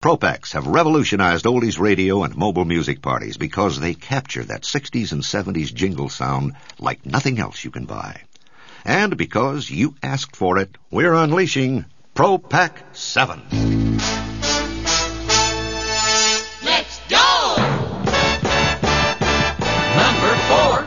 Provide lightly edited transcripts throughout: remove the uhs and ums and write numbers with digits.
Propex have revolutionized oldies radio and mobile music parties because they capture that 60s and 70s jingle sound like nothing else you can buy. And because you asked for it, we're unleashing Propac 7. Let's go! Number 4.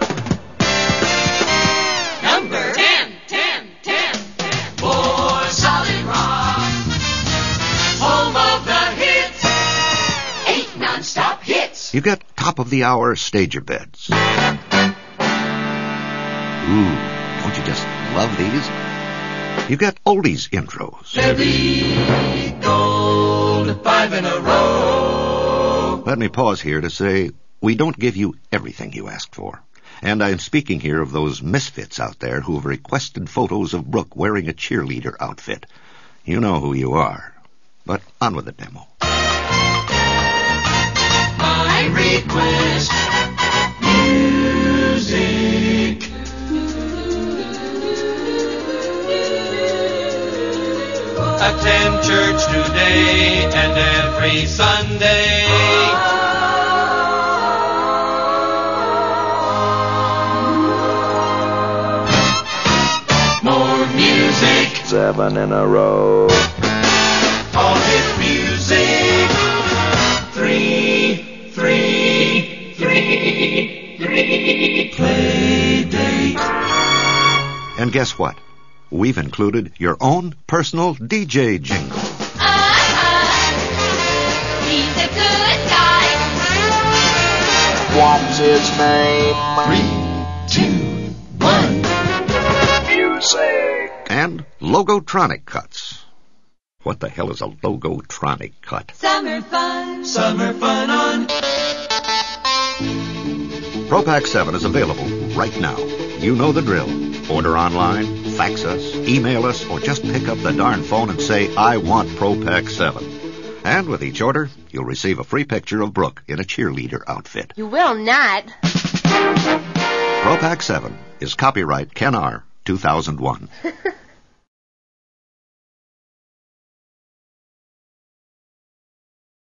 Number 10. 10. For solid rock. Home of the hits. 8 non-stop hits. You get top-of-the-hour stager beds. Ooh, don't you just love these? You get oldies intros. Cherry Gold, 5 in a row. Let me pause here to say we don't give you everything you asked for. And I'm speaking here of those misfits out there who have requested photos of Brooke wearing a cheerleader outfit. You know who you are. But on with the demo. My request, music. Attend church today and every Sunday. More music. 7 in a row. All hit music. 3. Play date. And guess what? We've included your own personal DJ jingle. He's a good guy. What's his name? 3, 2, 1. Music. And Logotronic cuts. What the hell is a Logotronic cut? Summer fun. Summer fun on. Propac 7 is available right now. You know the drill. Order online, fax us, email us, or just pick up the darn phone and say, I want Propac 7. And with each order, you'll receive a free picture of Brooke in a cheerleader outfit. You will not. Propac 7 is copyright Ken R. 2001.